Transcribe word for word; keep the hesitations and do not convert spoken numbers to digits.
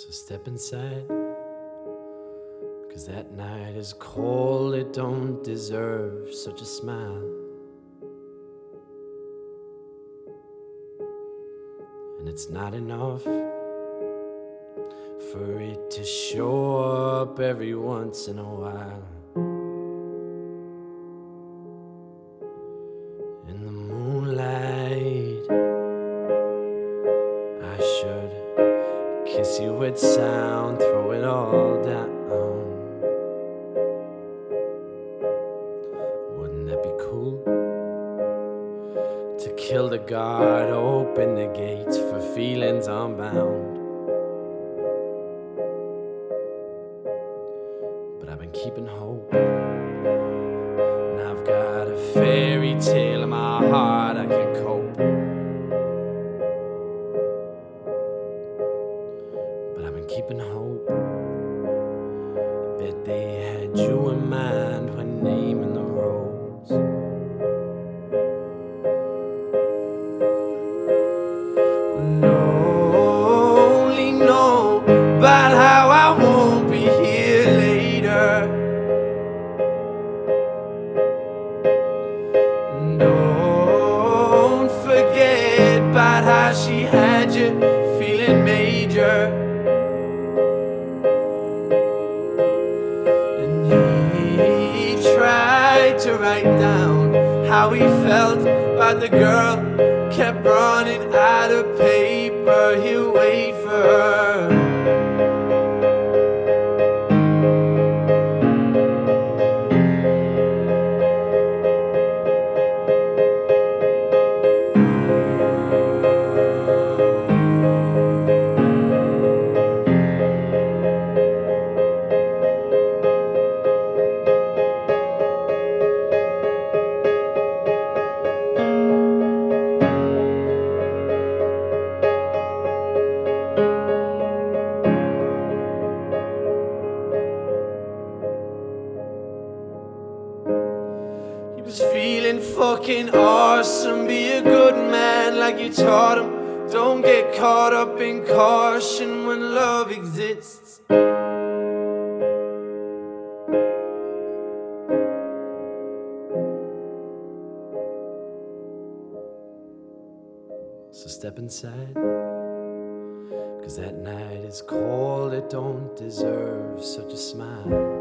So step inside, 'cause that night is cold, it don't deserve such a smile. And it's not enough for it to show up every once in a while. In the moonlight, I should kiss you with sound, throw it all down. Wouldn't that be cool? To kill the guard, open the gates for feelings unbound. But I've been keeping hope, and I've got a fairy tale in my heart I can cope. But I've been keeping hope. I bet they had you in mind when naming the roads. Only know about how I won't be here later. Don't forget about how she had you feeling major. And he tried to write down how he felt about the girl, kept running out of paper, he'll wait for her. He was feeling fucking awesome. Be a good man like you taught him. Don't get caught up in caution when love exists. So step inside, 'cause that night is cold, it don't deserve such a smile.